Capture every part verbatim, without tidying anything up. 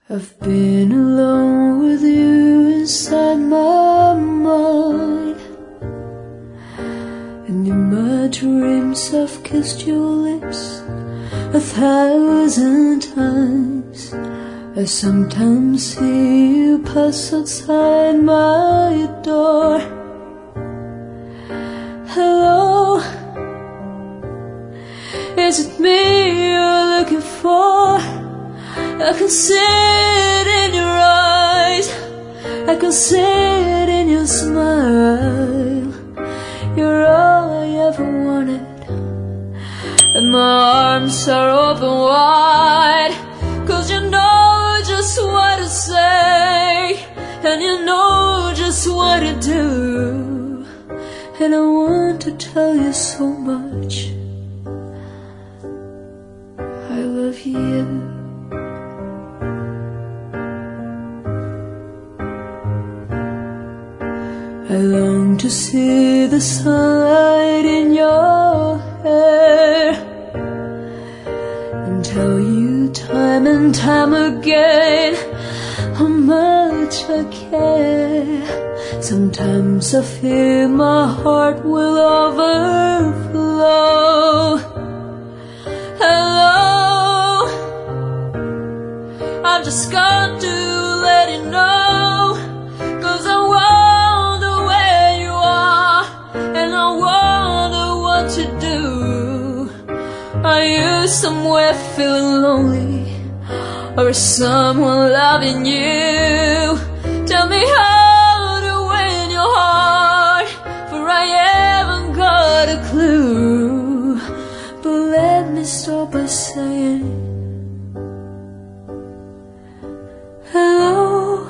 I've been alone with you inside my mind, and in my dreams I've kissed your lips a thousand times. I sometimes see you pass outside my door. Hello, is it me you're looking for? I can see it in your eyes, I can see it in your smile. You're all I ever wanted, and my arms are open wide. Cause you know just what to say, and you know just what to do, and I want to tell you so much. I love you. I long to see the sunlight in your hair, and tell you time and time again how much I care. Sometimes I fear my heart will overflow. Hello, I've just got to let you know, cause I wonder where you are, and I wonder what to do. Are you somewhere feeling lonely, or is someone loving you? Tell me how to win your heart, for I haven't got a clue. But let me start by saying, hello,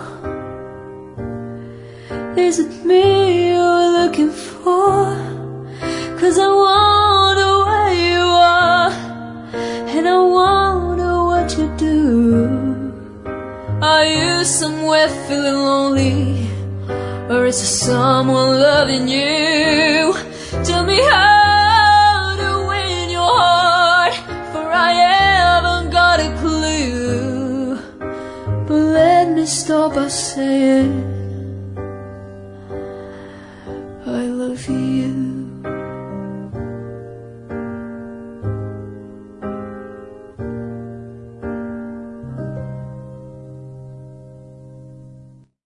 is it me you're looking for? Cause I wonder where you are, and I wonder what you do. Are you somewhere feeling lonely, or is there someone loving you? Tell me how to win your heart, for I haven't got a clue. But let me start by saying, I love you.